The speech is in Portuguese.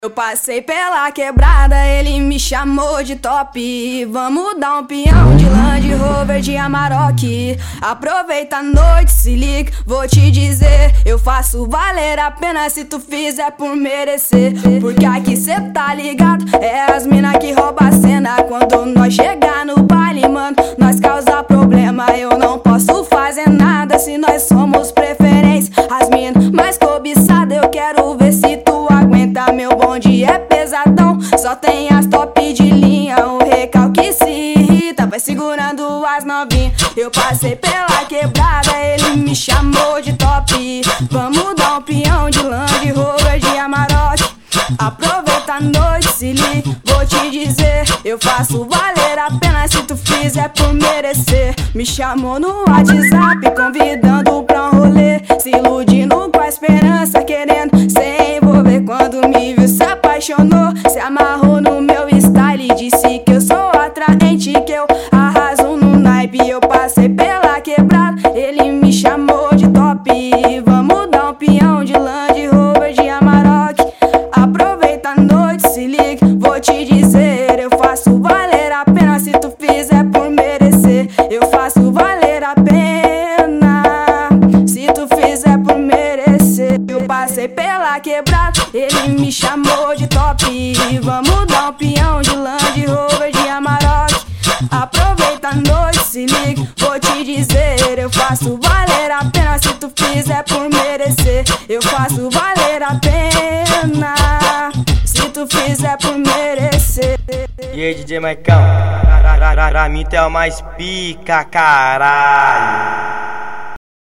Eu passei pela quebrada, ele me chamou de top. Vamos dar um peão de Land Rover de Amarok. Aproveita a noite, se liga, vou te dizer. Eu faço valer a pena se tu fizer por merecer. Porque aqui cê tá ligado, é as mina que rouba a cena. Quando nós chegar no baile, mano, nós causa problema. Eu não posso fazer nada se nós somos preferência. As mina mais cobiçadas, eu quero ver se tu aguenta. Meu bonde é pesadão, só tem as top de linha. O recalque se irrita, vai segurando as novinhas. Eu passei pela quebrada, ele me chamou de top. Vamos dar um peão de Land Rover de Amarok. Aproveita a noite, se liga, vou te dizer. Eu faço valer a pena se tu fizer por merecer. Me chamou no WhatsApp, convidando pra um rolê. Se iludindo com a esperança, querendo se envolver. Quando me viu se apaixonou, se amarrou no meu style. Disse que eu sou atraente, que eu arraso no naipe. Eu passei pela quebrada, ele me chamou de top. Vamos dar um peão de Land Rover de Amarok. Aproveita a noite, se liga, vou te dizer. Eu faço valer a pena se tu fizer por merecer. Eu faço valer a pena se tu fizer por merecer. Eu passei pela quebrada, ele me chamou de top. Vamos dar um peão de Land Rover de Amarok. Aproveita a noite, se liga, vou te dizer. Eu faço valer a pena se tu fizer por merecer. Eu faço valer a pena se tu fizer por merecer. E aí, DJ Maicão, pra mim tu é o mais pica, caralho.